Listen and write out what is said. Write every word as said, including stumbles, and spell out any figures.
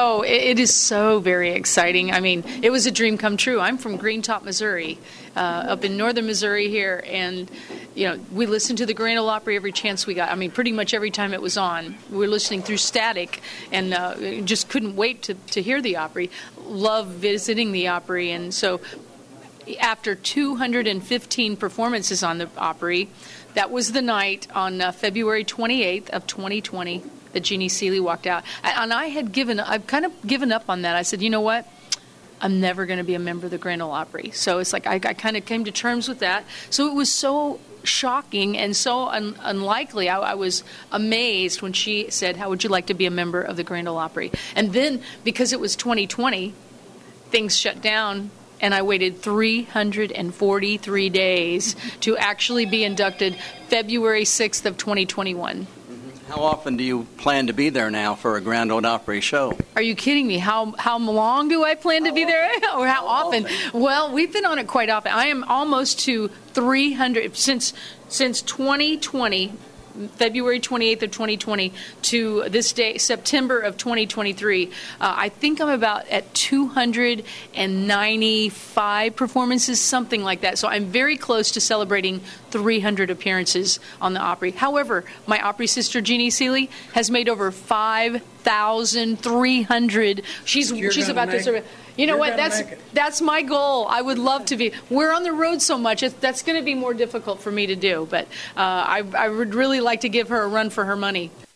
Oh, it, it is so very exciting. I mean, it was a dream come true. I'm from Green Top, Missouri, uh, up in northern Missouri here, and you know, we listened to the Grand Ole Opry every chance we got. I mean, pretty much every time it was on. We were listening through static, and uh, just couldn't wait to, to hear the Opry. Love visiting the Opry, and so after two hundred fifteen performances on the Opry, that was the night on uh, February twenty-eighth of twenty twenty that Jeannie Seely walked out. And I had given, I've kind of given up on that. I said, you know what? I'm never going to be a member of the Grand Ole Opry. So it's like I, I kind of came to terms with that. So it was so shocking and so un- unlikely. I, I was amazed when she said, how would you like to be a member of the Grand Ole Opry? And then, because it was twenty twenty, things shut down, and I waited three hundred forty-three days to actually be inducted February sixth of twenty twenty-one. How often do you plan to be there now for a Grand Ole Opry show? Are you kidding me? How how long do I plan to how be there? Or how, how often? often? Well, we've been on it quite often. I am almost to three hundred since since twenty twenty. February twenty-eighth of twenty twenty to this day, September of twenty twenty-three. Uh, I think I'm about at two hundred ninety-five performances, something like that. So I'm very close to celebrating three hundred appearances on the Opry. However, my Opry sister Jeannie Seely has made over five thousand three hundred. She's You're she's gonna about make to. it. You know You're what? gonna That's make it. that's my goal. I would love to be. We're on the road so much. It's, that's going to be more difficult for me to do. But uh, I I would really like to give her a run for her money.